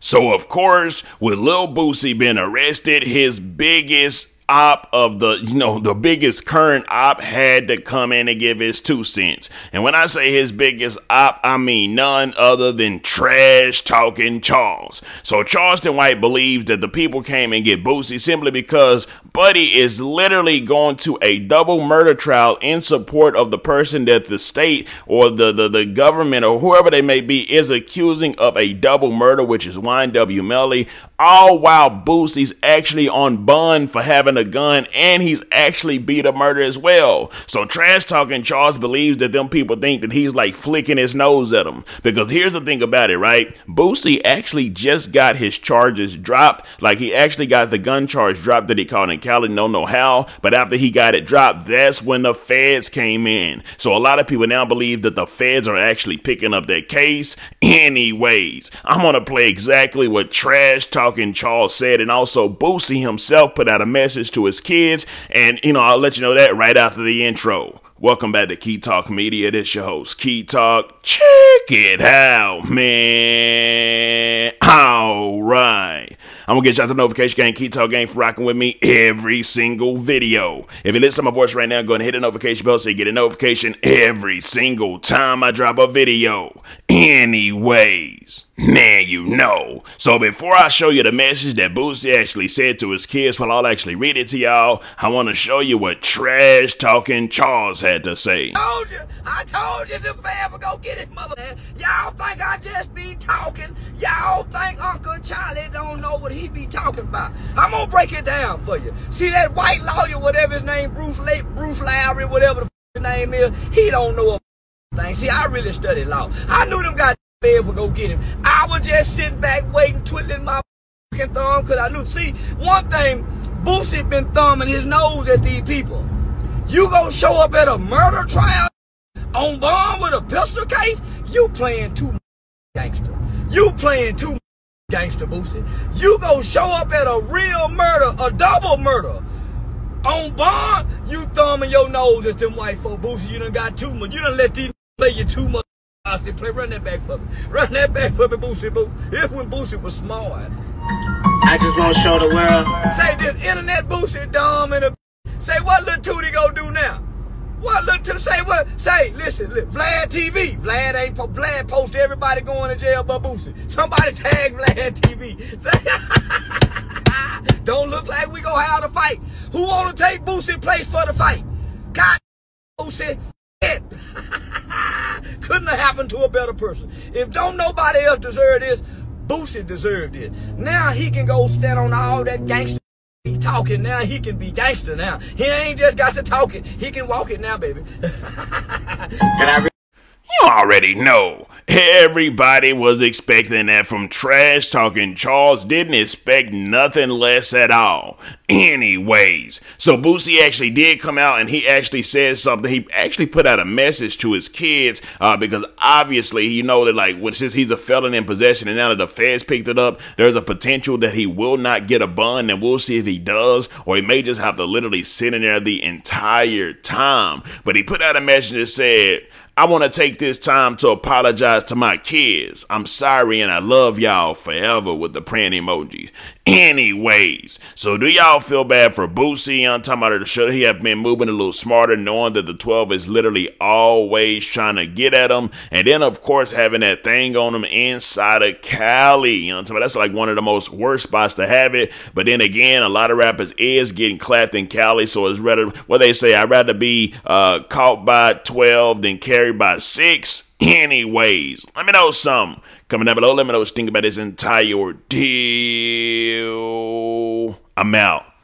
So of course, with Lil Boosie being arrested, his biggest the biggest current op had to come in and give his 2 cents. And when I say his biggest op, I mean none other than Trash Talking Charles. So Charleston White believes that the people came and get Boosie simply because Buddy is literally going to a double murder trial in support of the person that the state or the government or whoever they may be is accusing of a double murder, which is YNW Melly, all while Boosie's actually on bond for having a gun, and he's actually beat a murder as well. So Trash Talking Charles believes that them people think that he's like flicking his nose at them. Because here's the thing about it, right? Boosie actually just got his charges dropped. Like, he actually got the gun charge dropped that he caught in Cali, don't know how. But after he got it dropped, that's when the feds came in. So a lot of people now believe that the feds are actually picking up that case. Anyways, I'm gonna play exactly what Trash Talking Charles said, and also Boosie himself put out a message to his kids, and I'll let you know that right after the intro. Welcome back to Key Talk Media. This your host, Key Talk. Check it out, man. All right. I'm going to get you out the notification gang, Key Talk gang, for rocking with me every single video. If you listen to my voice right now, go ahead and hit the notification bell so you get a notification every single time I drop a video. Anyways, man, So before I show you the message that Boosie actually said to his kids, well, I'll actually read it to y'all. I want to show you what Trash Talking Charles had to say. I told you the fam would go get his mother. Y'all think I just be talking? Y'all think Uncle Charlie don't know what he be talking about? I'm gonna break it down for you. See that white lawyer, whatever his name, Bruce Lowry, whatever the name is, he don't know a thing. See, I really studied law. I knew them guys would go get him. I was just sitting back waiting, twiddling my thumb, because I knew. See, one thing, Boosie been thumbing his nose at these people. You gonna show up at a murder trial on bond with a pistol case? You playing too gangster. You playing too gangster, Boosie. You gonna show up at a real murder, a double murder, on bond? You thumbing your nose at them white folk, Boosie. You done got too much. You done let these play you too much. Run that back for me. Run that back for me, Boosie, boo. If when Boosie was smart. I just want to show the world. Say this internet Boosie dumb and a. Say what Lil Tootie gonna do now? What Lil Tootie say what? Say, listen, Vlad TV. Vlad post everybody going to jail but Boosie. Somebody tag Vlad TV. Say, don't look like we gonna have to fight. Who wanna take Boosie place for the fight? God, Boosie. Couldn't have happened to a better person. If don't nobody else deserve this, Boosie deserved it. Now he can go stand on all that gangster be talking. Now he can be gangster now. He ain't just got to talk it. He can walk it now, baby. You already know. Everybody was expecting that from Trash Talking Charles. Didn't expect nothing less at all. Anyways, so Boosie actually did come out and he actually said something. He actually put out a message to his kids because obviously, that since he's a felon in possession and now that the feds picked it up, there's a potential that he will not get a bond, and we'll see if he does, or he may just have to literally sit in there the entire time. But he put out a message that said, I want to take this time to apologize to my kids. I'm sorry and I love y'all forever, with the praying emojis. Anyways, so do y'all feel bad for Boosie? I'm talking about should he have been moving a little smarter, knowing that the 12 is literally always trying to get at him, and then of course having that thing on him inside of Cali. You know what I'm talking about? That's like one of the most worst spots to have it. But then again, a lot of rappers is getting clapped in Cali, so it's rather what they say. I'd rather be caught by 12 than carried by 6. Anyways, let me know something. Comment down below, let me know what you think about this entire ordeal. I'm out.